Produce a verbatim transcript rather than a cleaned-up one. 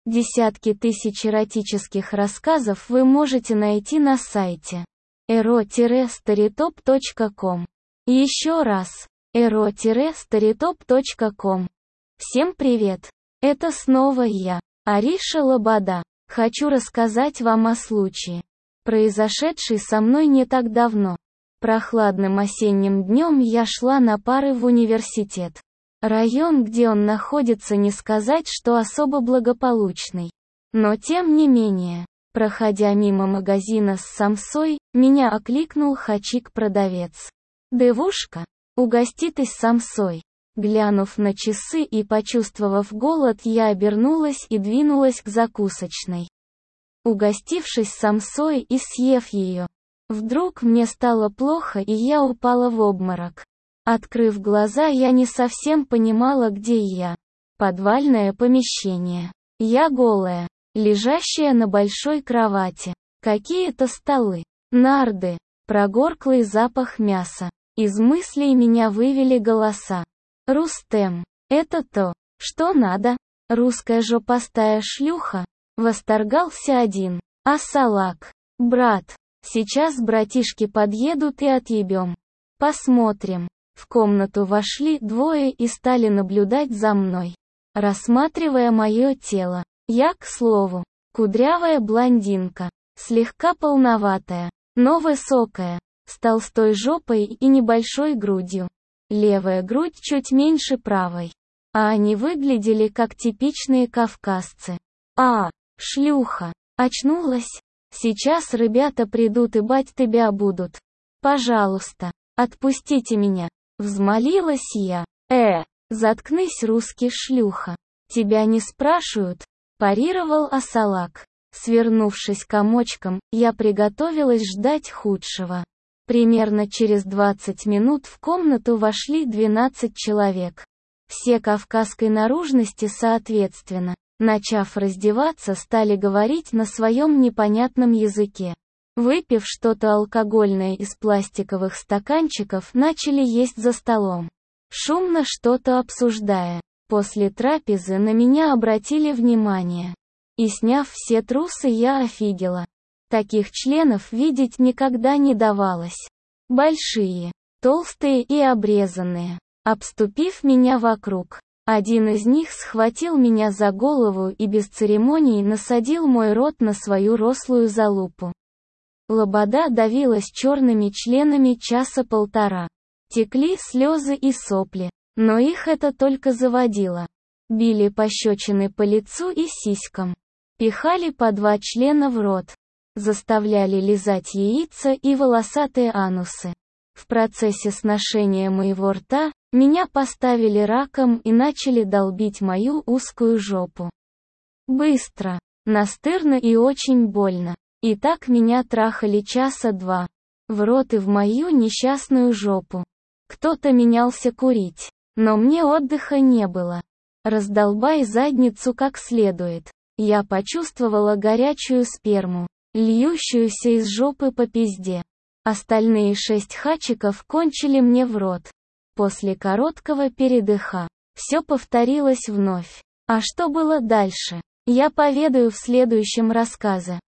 Десятки тысяч эротических рассказов вы можете найти на сайте эро старитоп точка ком. Еще раз, эро старитоп точка ком. Всем привет! Это снова я, Ариша Лобода. Хочу рассказать вам о случае, произошедший со мной не так давно. Прохладным осенним днем я шла на пары в университет. Район, где он находится, не сказать, что особо благополучный. Но тем не менее, проходя мимо магазина с самсой, меня окликнул хачик-продавец. «Девушка, угоститесь самсой». Глянув на часы и почувствовав голод, я обернулась и двинулась к закусочной. Угостившись самсой и съев ее, вдруг мне стало плохо и я упала в обморок. Открыв глаза, я не совсем понимала, где я. Подвальное помещение. Я голая, лежащая на большой кровати. Какие-то столы, нарды, прогорклый запах мяса. Из мыслей меня вывели голоса. «Рустем, это то, что надо. Русская жопастая шлюха», — восторгался один. «Асалак, брат, сейчас братишки подъедут и отъебем. Посмотрим». В комнату вошли двое и стали наблюдать за мной, рассматривая мое тело. Я, к слову, кудрявая блондинка, слегка полноватая, но высокая, с толстой жопой и небольшой грудью. Левая грудь чуть меньше правой. А они выглядели как типичные кавказцы. «А, шлюха, очнулась? Сейчас ребята придут и бать тебя будут. Пожалуйста, отпустите меня». Взмолилась я. «Э, заткнись, русский шлюха. Тебя не спрашивают», – парировал Асалак. Свернувшись комочком, я приготовилась ждать худшего. Примерно через двадцать минут в комнату вошли двенадцать человек. Все кавказской наружности соответственно. Начав раздеваться, стали говорить на своем непонятном языке. Выпив что-то алкогольное из пластиковых стаканчиков, начали есть за столом, шумно что-то обсуждая. После трапезы на меня обратили внимание. И сняв все трусы, я офигела. Таких членов видеть никогда не давалось. Большие, толстые и обрезанные. Обступив меня вокруг, один из них схватил меня за голову и без церемоний насадил мой рот на свою рослую залупу. Лобода давилась черными членами часа полтора. Текли слезы и сопли, но их это только заводило. Били пощечины по лицу и сиськам. Пихали по два члена в рот. Заставляли лизать яйца и волосатые анусы. В процессе сношения моего рта, меня поставили раком и начали долбить мою узкую жопу. Быстро, настырно и очень больно. И так меня трахали часа два. В рот и в мою несчастную жопу. Кто-то менялся курить. Но мне отдыха не было. Раздолбай задницу как следует. Я почувствовала горячую сперму, льющуюся из жопы по пизде. Остальные шесть хачиков кончили мне в рот. После короткого передыха. Все повторилось вновь. А что было дальше, я поведаю в следующем рассказе.